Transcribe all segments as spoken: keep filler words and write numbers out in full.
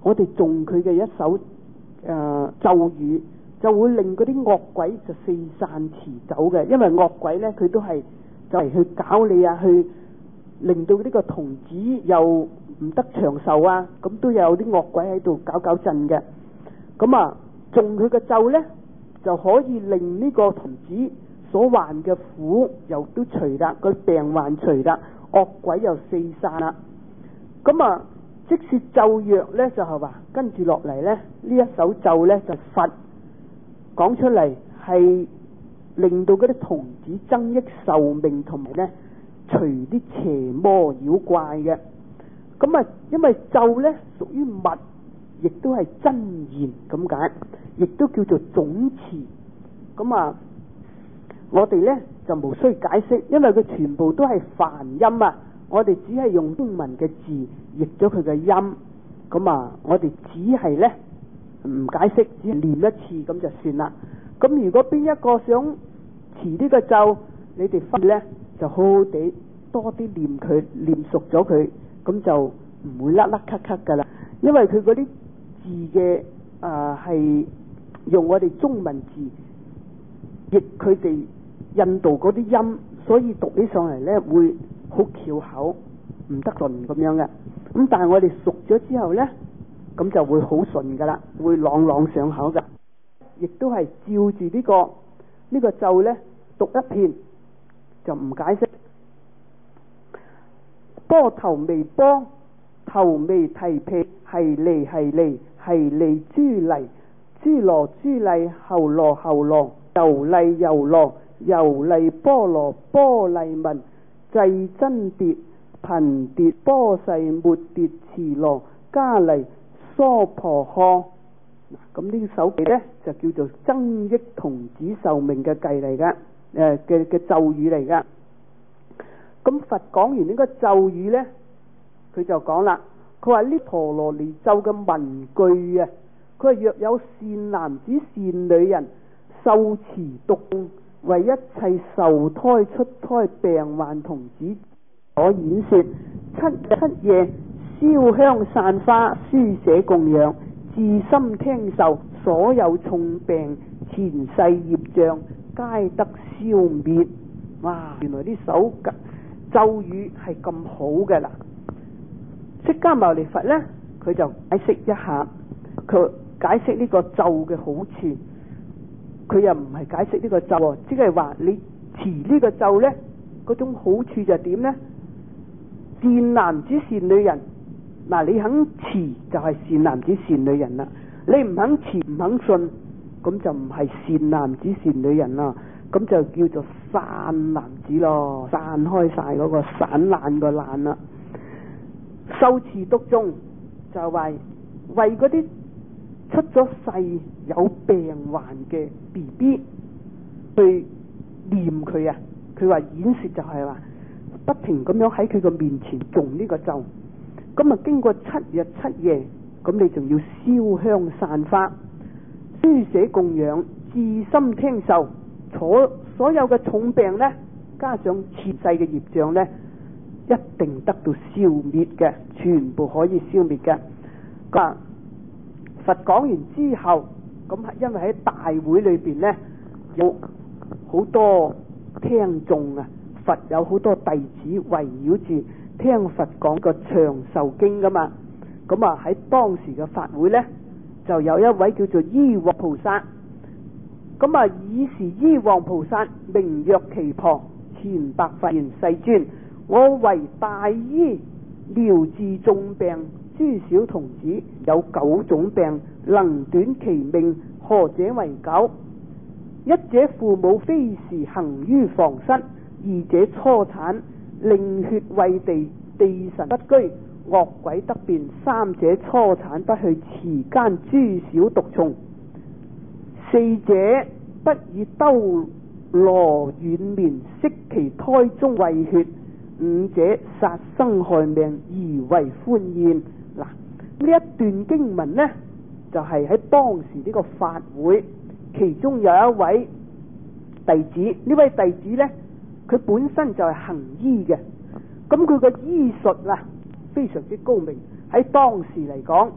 我哋誦佢嘅一首誒、呃、咒語，就會令嗰啲惡鬼就四散馳走嘅。因為惡鬼咧，佢都係就係去搞你啊，去令到呢個童子又唔得長壽啊，咁都有啲惡鬼喺度搞搞震嘅。咁啊，誦佢嘅咒咧，就可以令呢個童子所患嘅苦又都除啦，個病患除啦，惡鬼又四散啦。咁啊，即是咒藥咧，就係話跟住落嚟咧，呢一首咒咧就佛講出嚟，係令到嗰啲童子增益壽命，同埋咧除啲邪魔妖怪嘅。咁啊，因為咒咧屬於密，亦都係真言咁解，亦都叫做總持。咁啊，我哋咧就無需解釋，因為佢全部都係梵音啊。我哋只係用英文嘅字譯咗佢嘅音。咁啊，我哋只係咧唔解釋，只係念一次咁就算啦。咁如果邊一個想持呢個咒，你哋分咧就好好地多啲念佢，念熟咗佢，咁就唔會甩甩咳咳噶啦。因為佢嗰啲字嘅啊係用我哋中文字譯佢哋印度嗰啲音，所以讀起上嚟咧會好翹口，唔得順咁樣嘅。咁但係我哋熟咗之後咧，咁就會好順噶啦，會朗朗上口噶。亦都係照住呢個呢個咒咧讀一遍，就唔解釋。波頭微波，頭微提皮，係利係利，係利珠嚟，珠羅珠麗，喉羅喉羅，油麗油羅，油麗波羅波麗文，制真跌頻跌波細末跌慈羅加麗娑婆訶。咁呢首偈咧就叫做增益童子壽命嘅偈嚟噶，誒嘅嘅咒語嚟噶。咁佛講完呢個咒語咧，佢就講啦，佢話呢陀羅尼咒嘅文句啊，佢話若有善男子善女人受持讀誦，為一切受胎出胎病患童子所演說，七七夜燒香散花書寫供養，至心聽受，所有重病前世業障皆得消滅。哇！原來呢首咒語係咁好嘅啦。釋迦牟尼佛呢，佢就解釋一下，佢解釋呢個咒嘅好處。佢又唔係解釋呢個咒，即係話你持呢個咒呢，嗰種好處就點呢？善男子善女人，嗱，你肯持就係善男子善女人啦。你唔肯持唔肯信，咁就唔係善男子善女人啦。咁就叫做散男子咯，散開晒嗰個散爛個爛啦。受持讀誦就係為為嗰啲出咗世有病患嘅 B B 去念佢啊。佢話演說就係話不停咁樣喺佢個面前誦呢個咒。咁啊經過七日七夜，咁你仲要燒香散花書寫供養，至心聽受，所所有嘅重病呢，加上前世嘅業障呢，一定得到消滅嘅，全部可以消滅嘅。咁佛講完之後，咁因為喺大會裏邊呢，有好多聽眾啊，佛有好多弟子圍繞住聽佛講個長壽經噶嘛。咁啊喺當時嘅法會呢，就有一位叫做醫王菩薩。咁啊，以是醫王菩薩名曰奇婆，前白佛言：世尊，我為大醫，療治重病，諸小童子有九種病，能短其命，何者為九？一者父母非時行於房室，二者初產，令血穢地，地神不居，惡鬼得便；三者初產不去池間諸小毒蟲，四者不以兜羅軟綿息其胎中穢血，五者殺生害命而為歡宴。嗱，呢一段經文呢，就係、是、喺當時呢個法會，其中有一位弟子，呢位弟子呢，佢本身就係行醫嘅，咁佢個醫術啊非常之高明，喺當時嚟講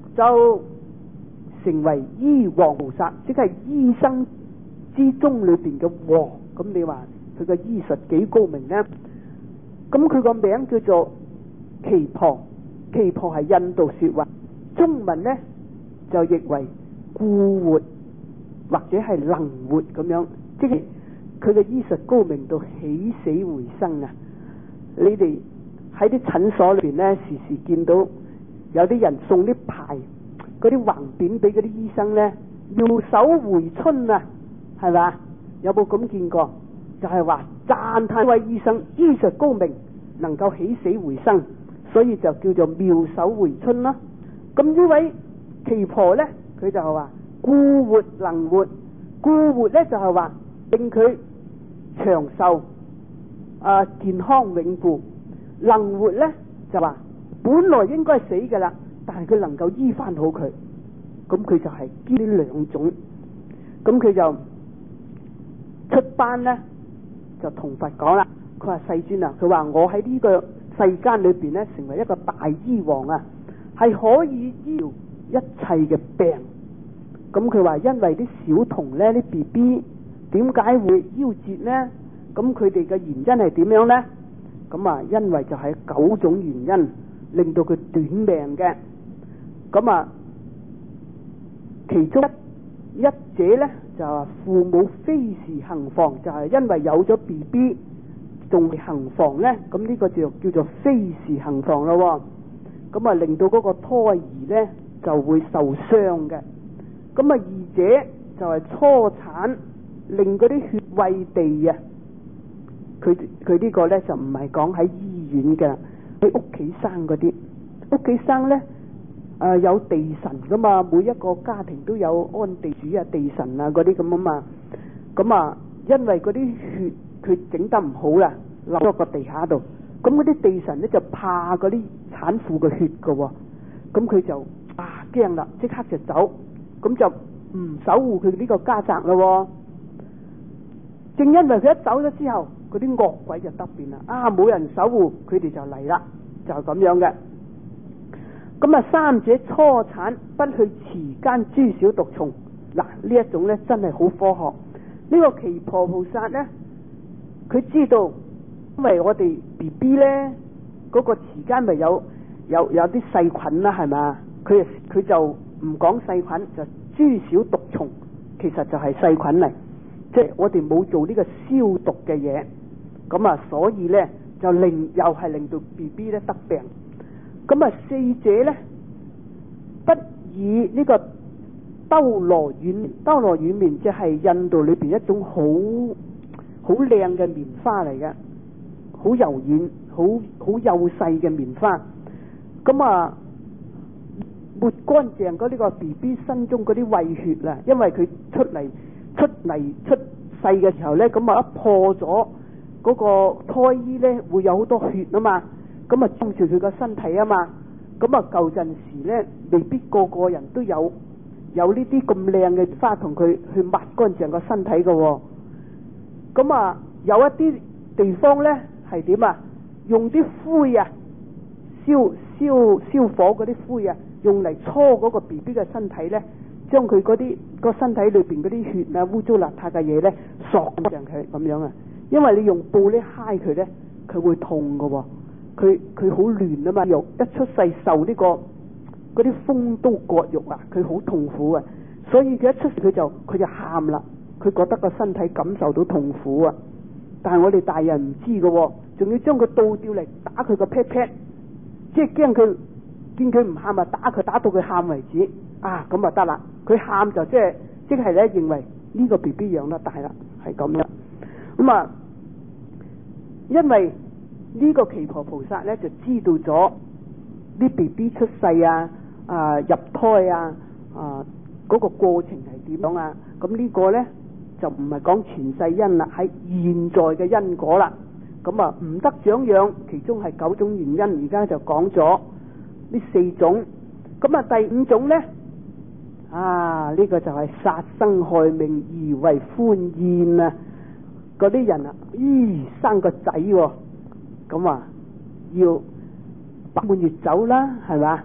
就成為醫王菩薩，即係醫生之中裏邊嘅王。咁你話佢個醫術幾高明呢？咁佢個名叫做耆婆，耆婆係印度說話，中文呢就譯為故活或者係能活咁樣，即係佢嘅醫術高明到起死回生啊！你哋喺啲診所裏邊呢，時時見到有啲人送啲牌、嗰啲橫匾俾嗰啲醫生呢，妙手回春啊，係嘛？有冇咁見過？就係話讚嘆位醫生醫術高明，能夠起死回生，所以就叫做妙手回春啦。咁呢位耆婆呢，佢就係話故活能活，故活呢就係話令佢長壽啊，健康永固。能活呢就話本來應該死噶啦，但係佢能夠醫翻好佢，咁佢就係呢兩種。咁佢就出班呢，就同佛講啦，佢話世尊啊，佢話我喺呢個世間裏邊呢，成為一個大醫王啊，係可以醫療一切嘅病。咁佢話因為啲小童呢，啲 B B 點解會夭折呢？咁佢哋嘅原因係點樣呢？咁啊，因為就係九種原因令到佢短命嘅。咁啊，其中一者呢，就話父母非時行房，就係、是、因為有咗 B B 仲未行房呢，咁呢個就叫做非時行房咯。咁啊，令到嗰個胎兒呢就會受傷嘅。咁啊，二者就係初產，令嗰啲血餵地啊。佢佢呢個呢就唔係講喺醫院嘅，喺屋企生嗰啲，屋企生呢，誒、呃、有地神噶嘛，每一個家庭都有安地主啊、地神啊嗰啲咁啊嘛。咁啊，因為嗰啲血佢整得唔好啦，流咗個地下度，咁嗰啲地神呢就怕嗰啲產婦嘅血噶，咁佢就啊驚啦，即刻就走，咁就唔守護佢呢個家宅咯。正因為佢一走咗之後，嗰啲惡鬼就得變啦，啊冇人守護，佢哋就嚟啦，就係咁樣嘅。咁啊，三者初產不去持間諸小毒蟲，嗱呢一種呢真係好科學。呢、這個耆婆菩薩呢，佢知道，因為我哋 B B 呢嗰、那個持間咪有有有啲細菌啦，係嘛？佢佢就唔講細菌，就諸小毒蟲，其實就係細菌嚟。即係我哋冇做呢個消毒嘅嘢，咁啊，所以呢就令又係令到 B B 咧得病。咁啊，四者呢不以呢個兜羅軟綿，兜羅軟綿即係印度裏邊一種好好靚嘅棉花嚟嘅，好柔軟、好好幼細嘅棉花。咁啊，抹乾淨嗰呢個 B B 身中嗰啲胃血啦，因為佢出嚟。出嚟出世嘅時候呢，咁啊一破咗嗰個胎衣呢，會有好多血啊嘛，咁啊裝住佢個身體啊嘛，咁啊舊陣時呢，未必個個人都有有呢啲咁靚嘅花同佢去抹乾淨個身體嘅。哦，咁啊有一啲地方呢係點啊？用啲灰啊，燒燒燒火嗰啲灰啊，用嚟搓嗰個 B B 嘅身體呢。將佢嗰啲個身體裏邊嗰啲血啊、污糟邋遢嘅嘢咧，索上佢咁樣啊。因為你用布咧揩佢咧，佢會痛噶。佢佢好亂啊嘛，肉一出世受呢個嗰啲風刀割肉啊，佢好痛苦啊。所以佢一出世佢就佢就喊啦，佢覺得個身體感受到痛苦啊。但係我哋大人唔知噶，仲要將佢倒吊嚟打佢個 pat pat，即係驚佢見佢唔喊啊，打佢打到佢喊為止。啊，咁啊得啦！佢喊就即係即係咧，認為呢個 B B 養得大啦，係咁樣。咁啊，因為呢個耆婆菩薩咧就知道咗啲 B B 出世啊、啊入胎啊、啊嗰、那個過程係點樣啊。咁呢個咧就唔係講前世因啦，喺現在嘅因果啦。咁啊唔得長養，其中係九種原因，而家就講咗呢四種。咁啊第五種咧。啊！呢、這個就係殺生害命而為歡宴啊！嗰啲人啊，咦生個仔喎，咁啊要八滿月酒啦，係嘛？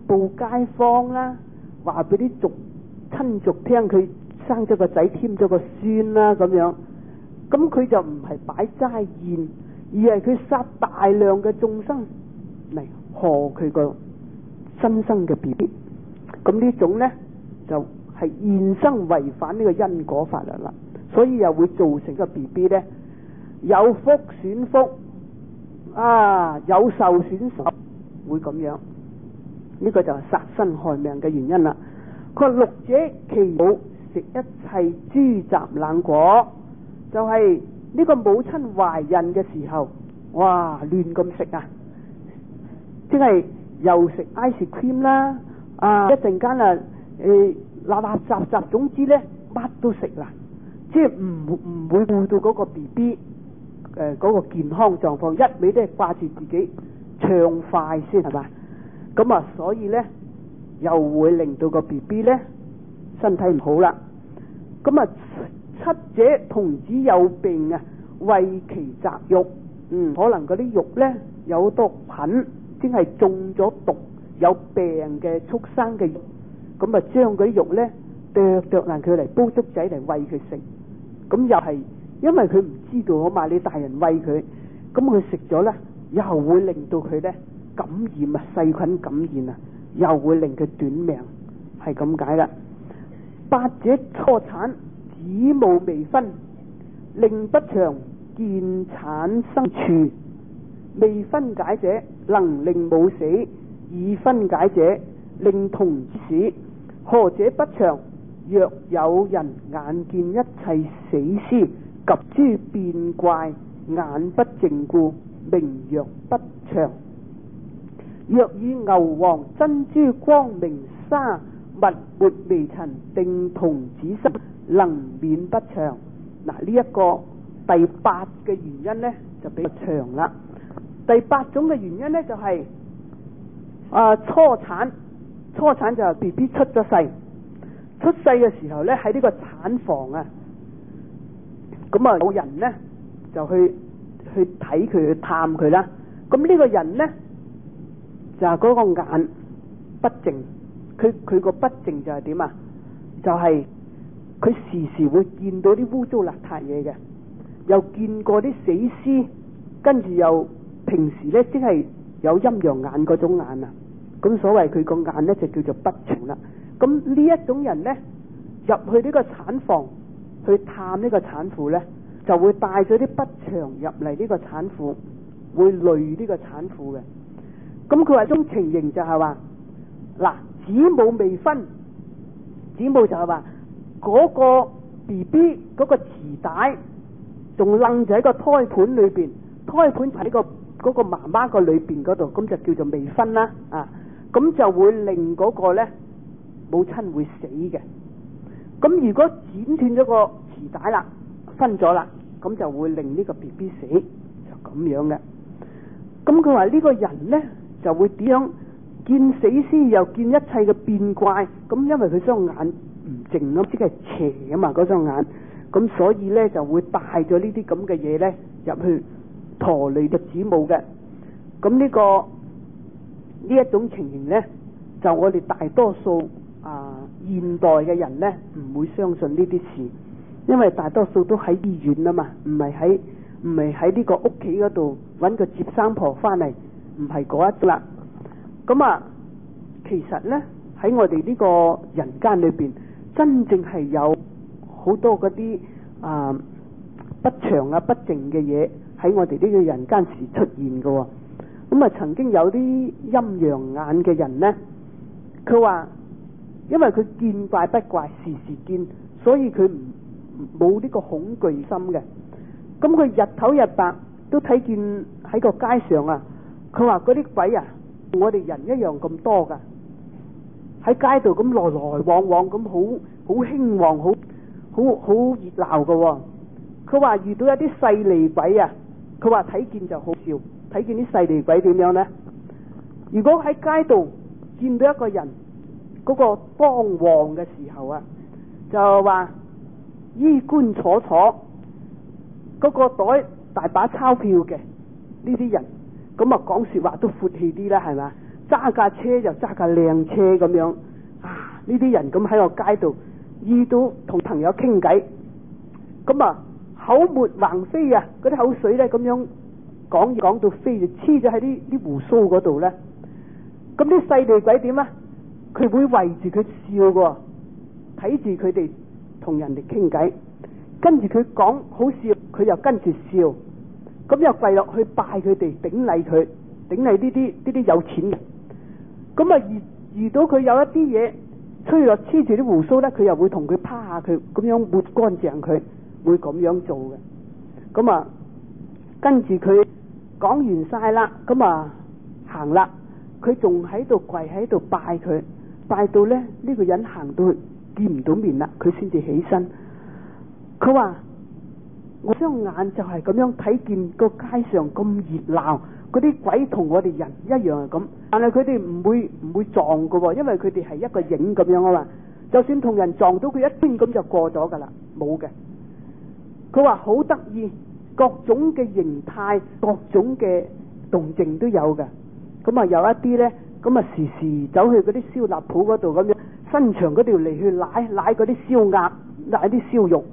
報街坊啦，話俾啲族親族聽佢生咗個仔添咗個孫啦咁樣。咁佢就唔係擺齋宴，而係佢殺大量嘅眾生嚟賀佢個新生嘅 B B。咁呢種呢，就係、是、現生違反呢個因果法律啦，所以又會造成個 B B 呢，有福損福啊，有壽損壽，會咁樣。呢、這個就係殺身害命嘅原因啦。佢話六者其母食一切諸雜冷果。就係呢個母親懷孕嘅時候，哇亂咁食啊！即係又食 ice cream 啦，啊一陣間啊誒垃垃雜雜，總之呢乜都食啦，即係唔唔會顧到嗰個 B B 誒嗰個健康狀況，一味都係掛住自己暢快先係嘛？咁啊，所以呢又會令到個 B B 呢身體唔好啦。咁啊。七者童子有病啊，為其雜肉，嗯，可能嗰啲肉呢有好多菌，即係中咗毒有病嘅畜生嘅肉，咁啊將嗰啲肉呢剁剁爛佢嚟煲粥仔嚟餵佢食，咁又係因為佢唔知道啊嘛，你大人餵佢，咁佢食咗呢，又會令到佢呢感染啊，細菌感染啊，又會令佢短命，係咁解啦。八者初產。子母未分，令不祥見產生處。未分解者，能令母死；已分解者，令童子死。何者不祥？若有人眼見一切死屍及諸變怪，眼不淨故，名曰不祥。若以牛黃珍珠光明沙密沒微塵定童子身，能免不祥。嗱，呢一個第八嘅原因呢，就比較長啦。第八種嘅原因呢，就係、是、啊初產，初產就係 B B 出咗世，出世嘅時候呢，喺呢個產房啊，咁啊有人呢，就去去睇佢去探佢啦。咁呢個人呢，就係、是、嗰個眼不淨，佢佢個不淨就係點啊？就係、是。佢時時會見到啲污糟邋遢嘢嘅，又見過啲死屍，跟住又平時呢，即係有陰陽眼嗰種眼啊。咁所謂佢個眼呢，就叫做不祥啦。咁呢一種人呢，入去呢個產房去探呢個產婦呢，就會帶咗啲不祥入嚟呢個產婦，會累呢個產婦嘅。咁佢話種情形就係話，嗱，子母未分，子母就係話。嗰個 B B 嗰個臍帶仲楞住喺個胎盤裏邊，胎盤喺個嗰個媽媽個裏邊嗰度，咁就叫做未分啦啊！咁就會令嗰個咧母親會死嘅。咁如果剪斷咗個臍帶啦，分咗啦，咁就會令呢個 B B 死，就咁樣嘅。咁佢話呢個人咧就會點樣見死屍又見一切嘅變怪，咁因為佢雙眼唔淨咯，即係邪啊嘛，嗰雙眼，咁所以咧就會帶咗呢啲咁嘅嘢咧入去陀累嘅子母嘅。咁呢、這個呢一種情形咧，就我哋大多數啊現代嘅人咧唔會相信呢啲事，因為大多數都喺醫院啊嘛，唔係喺唔係喺呢個屋企嗰度揾個接生婆翻嚟，唔係嗰一啦。咁啊，其實咧喺我哋呢個人間裏邊，真正係有好多嗰啲啊不祥啊不淨嘅嘢喺我哋呢個人間時出現嘅。咁啊，曾經有啲陰陽眼嘅人呢，佢話因為佢見怪不怪，時時見，所以佢唔冇呢個恐懼心嘅。咁佢日頭日白都睇見喺個街上啊，佢話嗰啲鬼啊，我哋人一樣咁多噶，喺街度咁來來往往咁，好好興旺，好好好熱鬧噶。佢話遇到一啲勢利鬼啊，佢話睇見就好笑，睇見啲勢利鬼點樣呢？如果喺街度見到一個人嗰個當旺嘅時候啊，就話衣冠楚楚，嗰個袋大把鈔票嘅呢啲人，咁啊講說話都闊氣啲啦，係嘛？ 揸架車就揸架靚車咁樣啊！呢啲人咁喺個街度遇到同朋友傾偈，咁啊口沫橫飛啊，嗰啲口水咧咁樣講講到飛，就黐咗喺啲啲鬍鬚嗰度咧。咁啲細路鬼點啊？佢會圍住佢笑嘅，睇住佢哋同人哋傾偈，跟住佢講好笑，佢又跟住笑，咁又跪落去拜佢哋，頂禮佢，頂禮呢啲呢啲有錢嘅。咁啊遇遇到佢有一啲嘢吹落黐住啲鬍鬚咧，佢又會同佢趴下佢，咁樣抹乾淨佢，會咁樣做嘅。咁啊跟住佢講完晒啦，咁啊行啦，佢仲喺度跪喺度拜佢，拜到咧呢、呢個人行到去見唔到面啦，佢先至起身。佢話我雙眼就係咁樣睇見個街上咁熱鬧，嗰啲鬼同我哋人一樣係咁，但係佢哋唔會唔會撞噶，因為佢哋係一個影咁樣啊嘛。就算同人撞到佢一邊咁就過咗噶啦，冇嘅。佢話好得意，各種嘅形態，各種嘅動靜都有嘅。咁啊有一啲咧，咁啊時時走去嗰啲燒臘鋪嗰度咁樣，伸長嗰條脷去舐舐嗰啲燒鴨，舐啲燒肉。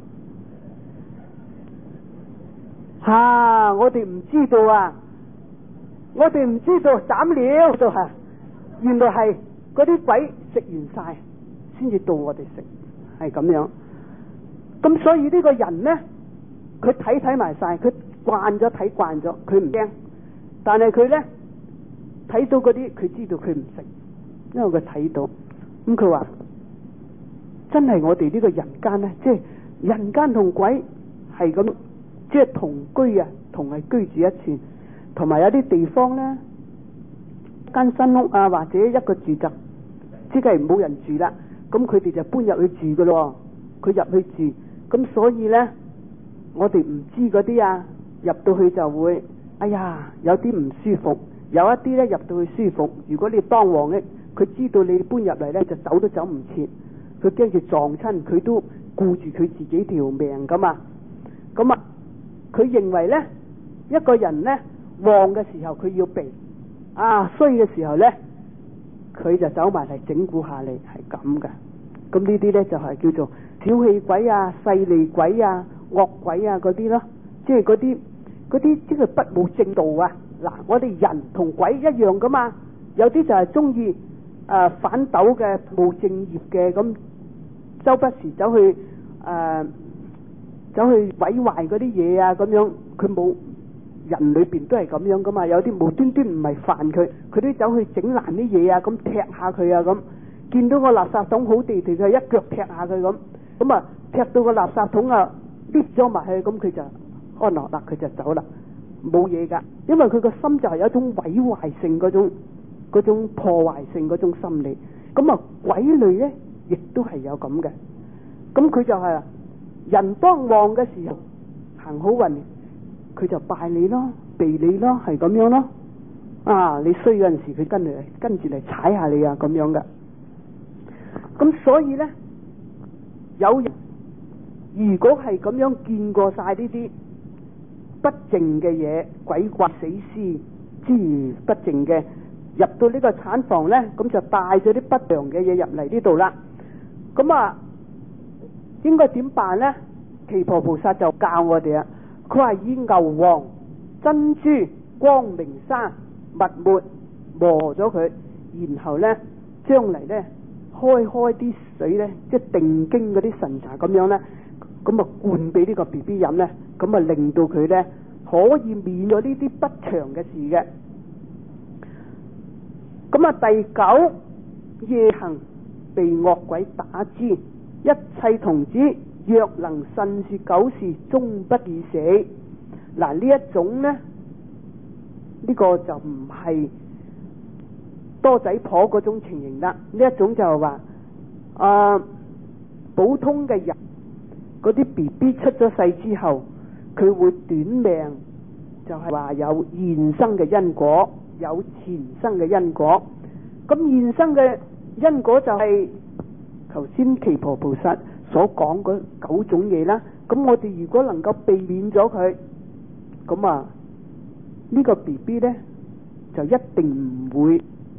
吓、啊！我哋唔知道啊，我哋唔知道斬料就係，原來係嗰啲鬼食完晒先至到我哋食，係咁樣。咁所以呢個人呢，佢睇睇埋晒，佢慣咗睇慣咗，佢唔驚。但係佢呢，睇到嗰啲，佢知道佢唔食，因為佢睇到。咁佢話真係我哋呢個人間呢，即係人間同鬼係咁。即係同居啊，同係居住一處，同埋有啲地方呢，間新屋啊，或者一個住宅，即係冇人住啦，咁佢哋就搬入去住噶咯。佢入去住，咁所以呢，我哋唔知嗰啲啊，入到去就會，哎呀，有啲唔舒服，有一啲呢入到去舒服。如果你當王嘅，佢知道你搬入嚟呢，就走都走唔切，佢驚住撞親，佢都顧住佢自己條命噶嘛。咁啊。佢認為呢，一個人呢旺嘅時候佢要避，啊衰嘅時候呢，佢就走埋嚟整蠱下你，係咁嘅。咁呢啲呢，就係、是、叫做小氣鬼啊、勢利鬼啊、惡鬼啊嗰啲咯，即係嗰啲嗰啲即係不務正道啊！嗱，我哋人同鬼一樣噶嘛，有啲就係中意誒反斗嘅、冇正業嘅，咁周不時走去誒。呃走去毀壞嗰啲嘢啊，咁樣佢冇人裏邊都係咁樣噶嘛。有啲無端端唔係犯佢，佢都走去整爛啲嘢啊，咁踢下佢啊，咁見到個垃圾桶好地地，佢一腳踢下佢咁，咁啊踢到個垃圾桶啊跌咗埋去，咁佢就安樂啦，佢就走啦，冇嘢噶。因為佢個心就係有一種毀壞性嗰種嗰種破壞性嗰種心理。咁啊鬼類咧亦都係有咁嘅，咁佢就係啊。人當旺嘅時候行好運，佢就拜你咯，避你咯，係咁樣咯。啊，你衰嗰陣時，佢跟嚟跟住嚟踩下你啊，咁樣嘅。咁所以呢，有人如果係咁樣見過晒呢啲不淨嘅嘢，鬼怪死屍諸如不淨嘅，入到呢個產房呢，咁就帶咗啲不良嘅嘢入嚟呢度啦。咁啊。應該點辦呢？奇婆菩薩就教我哋啊，佢話以牛黃、珍珠、光明砂、蜜末磨咗佢，然後呢將嚟呢開開啲水呢，即係定經嗰啲神茶咁樣呢，咁啊灌俾呢個 B B 飲呢，咁啊令到佢呢可以免咗呢啲不祥嘅事嘅。咁啊第九，夜行被惡鬼打之。一切童子若能慎說九事，終不致死。嗱，呢一種呢，呢、呢個就唔係多仔婆嗰種情形啦。呢一種就係話，啊，普通嘅人嗰啲 B B 出咗世之後，佢會短命，就係話有現生嘅因果，有前生嘅因果。咁現生嘅因果就係、是。頭先奇婆菩薩所講嗰九種嘢啦，咁我哋如果能夠避免咗佢，咁啊呢個 B B 呢就一定唔會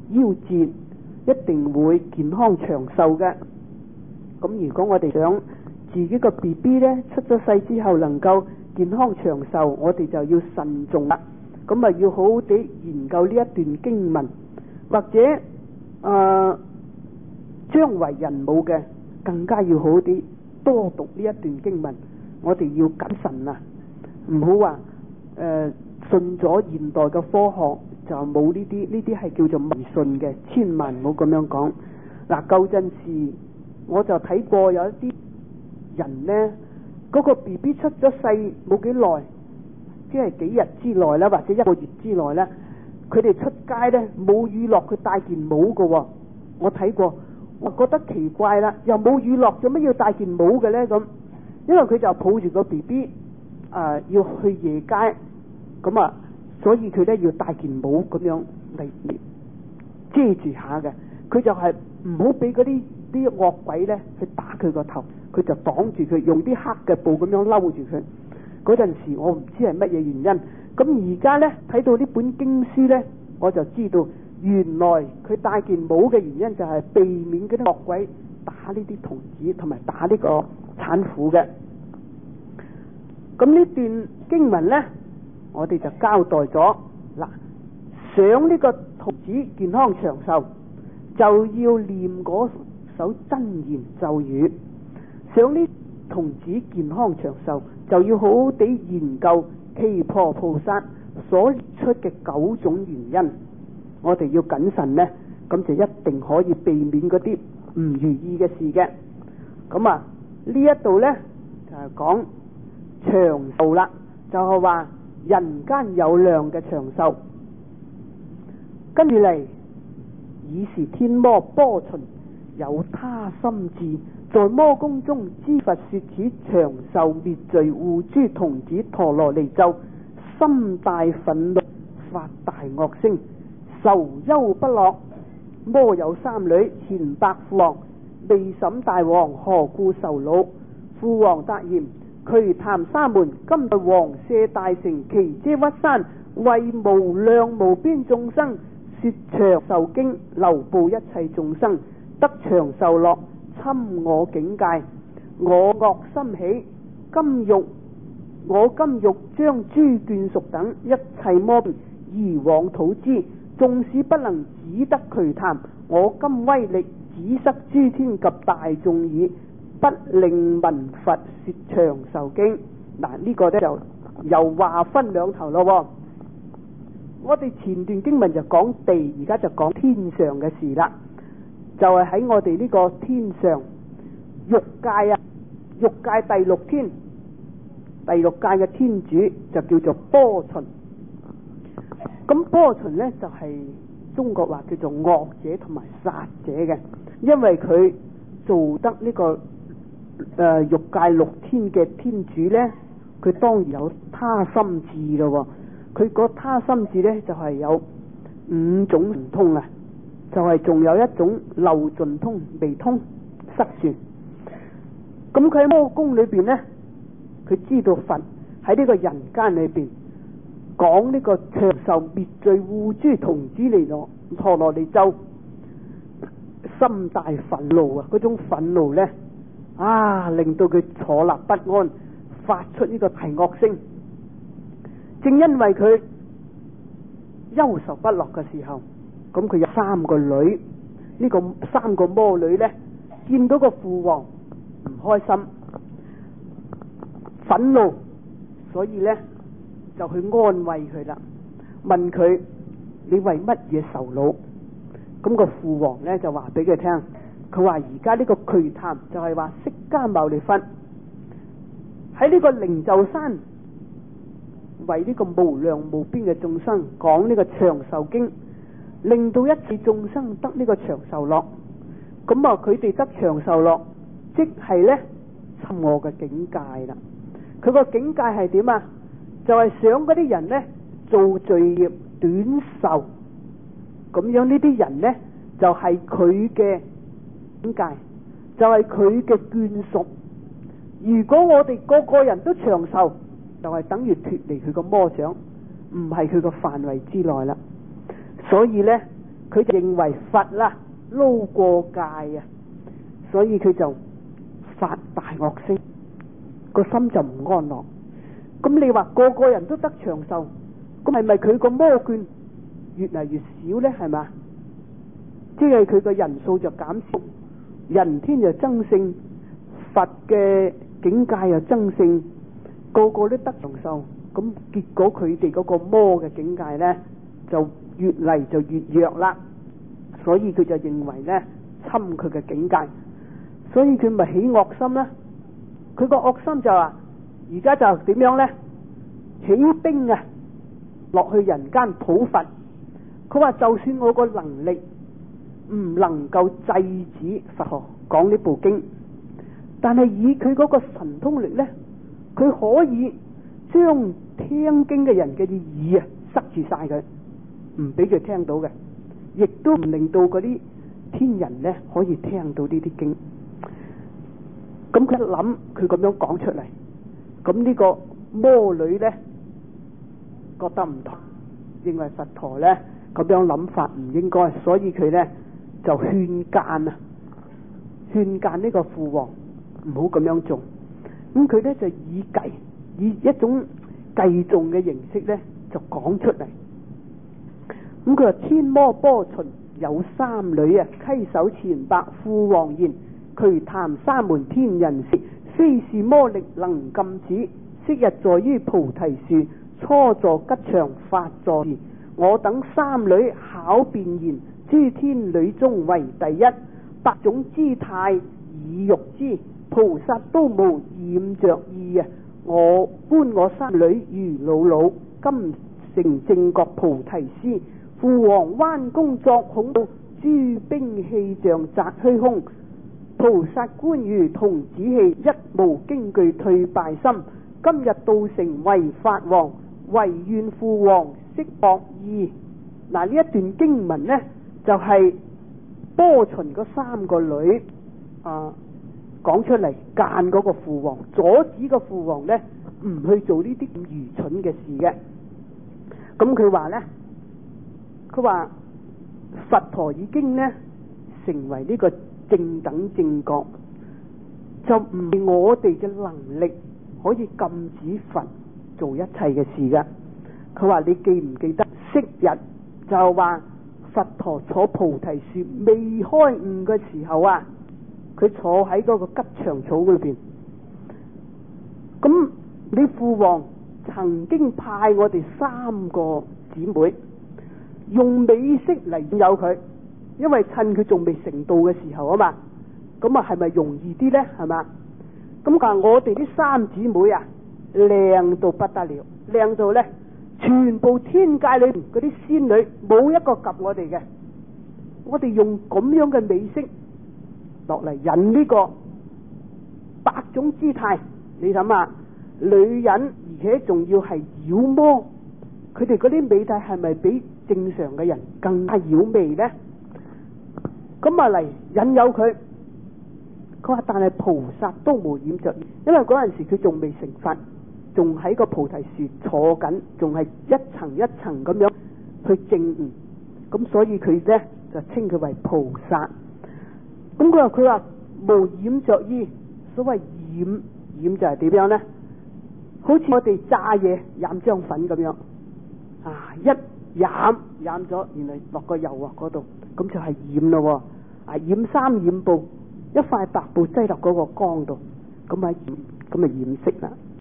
夭折，一定會健康長壽嘅。咁如果我哋想自己個 B B 呢出咗世之後能夠健康長壽，我哋就要慎重啦。咁啊要好好地研究呢一段經文，或者誒、呃、將為人母嘅更加要好好地多讀呢一段經文。我哋要謹慎啊，唔好話誒信咗現代嘅科學就冇呢啲，呢啲係叫做迷信嘅，千萬唔好咁樣講。嗱，舊陣時我就睇過有一啲人呢，嗰、嗰個 B B 出咗世冇幾耐，即係幾日之內啦，或者一個月之內呢，佢哋出街呢冇雨落，佢戴件帽㗎。我睇過，我覺得奇怪啦，又冇雨落，做乜要戴件帽嘅呢？咁因為佢就抱住個 B B，誒要去夜街，咁啊，所以佢咧要戴件帽咁樣嚟遮住下嘅。佢就係唔好俾嗰啲啲惡鬼咧去打佢個頭，佢就擋住佢，用啲黑嘅布咁樣摟住佢。嗰陣時我唔知係乜嘢原因，咁而家咧睇到呢本經書咧，我就知道原來佢戴件帽嘅原因就係避免嗰啲惡鬼打呢啲童子同埋打呢個產婦嘅。咁呢段經文呢，我哋就交代咗嗱，想呢個童子健康長壽，就要念嗰首真言咒語；想呢童子健康長壽，就要好好地研究奇婆菩薩所列出嘅九種原因。我哋要謹慎呢，咁就一定可以避免嗰啲唔如意嘅事嘅。咁啊，呢一度呢，就係講長壽啦，就係話人間有量嘅長壽。跟住嚟，爾時天魔波旬有他心志，在魔宮中知佛說此長壽滅罪護諸童子陀羅尼咒，心大憤怒，發大惡聲，愁憂不樂。魔有三女，前白父王，未審大王何故愁惱？父王答言：瞿曇沙門今在王舍大城耆闍鬱山，為無量無邊眾生說長壽經，流布一切眾生得長壽樂，侵我境界，我惡心起，今欲我今欲將諸眷屬等一切魔移往土之，縱使不能止得瞿曇，我今威力止塞諸天及大眾耳，不令聞佛說長壽經。嗱，呢個呢就又話分兩頭咯。我哋前段經文就講地，而家就講天上嘅事啦。就係、是、喺我哋呢個天上欲界啊，欲界第六天，第六界嘅天主就叫做波旬。咁波旬呢，就係、是、中國話叫做惡者同埋殺者嘅，因為佢做得呢、這個誒、呃、欲界六天嘅天主呢，佢當然有他心志咯。佢嗰他心志呢，就係、是、有五種神通啊，就係、是、仲有一種漏盡通、微通、塞住。咁佢喺魔宮裏邊呢，佢知道佛喺呢個人間裏邊講呢個長壽滅罪護諸童子尼羅陀羅尼咒，心大憤怒啊！嗰種憤怒呢，啊，令到佢坐立不安，發出呢個大惡聲。正因為佢憂愁不樂嘅時候，咁佢有三個女，呢、這個三個魔女呢，見到個父王唔開心、憤怒，所以呢就去安慰佢啦，問佢你為乜嘢愁惱？咁、那個父王呢就話俾佢聽，佢話而家呢個瞿曇就係話釋迦牟尼佛喺呢個靈鷲山，為呢個無量無邊嘅眾生講呢個長壽經，令到一切眾生得呢個長壽樂。咁啊，佢哋得長壽樂，即係呢侵我嘅境界啦。佢個境界係點啊？就係、是、想嗰啲人呢做罪業短壽，咁樣呢啲人呢就係佢嘅境界，就係佢嘅眷屬。如果我哋個個人都長壽，就係等於脫離佢個魔掌，唔係佢個範圍之內啦。所以呢， 佢就認為佛啦撈過界啊，所以佢就發大惡聲，個心就唔安樂。咁你話個個人都得長壽，咁係咪佢個魔眷越嚟越少呢？係嘛？即係佢個人數就減少，人天就增盛，佛嘅境界又增盛，個個都得長壽。咁結果佢哋嗰個魔嘅境界呢，就越嚟就越弱啦。所以佢就認為呢，侵佢嘅境界，所以佢咪起惡心啦。佢個惡心就話，而家就點樣呢？起兵啊，落去人間討伐。佢話就算我個能力唔能夠制止佛陀講呢部經，但係以佢嗰個神通力呢，佢可以將聽經嘅人嘅耳啊塞住晒佢，唔俾佢聽到嘅，亦都唔令到嗰啲天人呢可以聽到呢啲經。咁佢一諗，佢咁樣講出嚟，咁呢個魔女呢覺得唔同，認為佛陀呢咁樣諗法唔應該，所以佢呢就勸諫啊，勸諫呢個父王唔好咁樣做。咁佢呢就以偈，以一種偈頌嘅形式呢就講出嚟。咁佢話天魔波旬有三女啊，稽首前白父王言，瞿曇沙門天人說，非是魔力能禁止。昔日在於菩提樹，初坐吉祥法座時，我等三女巧辯言，諸天女中為第一，百種姿態以欲知，菩薩都無染着意啊！我觀我三女如姥姥，今成正覺菩提師。父王彎弓作恐怖，諸兵器像擲虛空。菩薩觀如童子氣，一無驚懼退敗心。今日道成為法王，唯願父王釋博意。嗱，呢一段經文呢，就係、是、波旬嗰三個女啊講出嚟諫嗰個父王，阻止個父王呢唔去做呢啲咁愚蠢嘅事嘅。咁佢話呢，佢話佛陀已經呢成為呢個正等正覺，就唔係我哋嘅能力可以禁止佛做一切嘅事噶。佢話你記唔記得昔日就話佛陀坐菩提樹未開悟嘅時候啊，佢坐喺嗰個吉祥草裏邊。咁你父王曾經派我哋三個姊妹用美色嚟引誘佢，因為趁佢仲未成道嘅時候啊嘛，咁啊係咪容易啲呢？係嘛？咁但係我哋啲三姊妹啊，靚到不得了，靚到呢，全部天界裏嗰啲仙女冇一個及我哋嘅。我哋用咁樣嘅美色落嚟引呢個百種姿態，你諗下，女人而且仲要係妖魔，佢哋嗰啲美態係咪比正常嘅人更加妖媚呢？咁啊嚟引誘佢。佢話但係菩薩都無染着，因為嗰陣時佢仲未成佛，仲喺個菩提樹坐緊，仲係一層一層咁樣去證悟，咁所以佢呢就稱佢為菩薩。咁佢話佢話無染着意，所謂染染就係點樣呢？好似我哋炸嘢染漿粉咁樣啊，一染染咗，原來落個油鑊嗰度，咁就係染咯。啊，染衫染布，一塊白布擠落嗰個缸度，咁啊染，咁啊染色啦。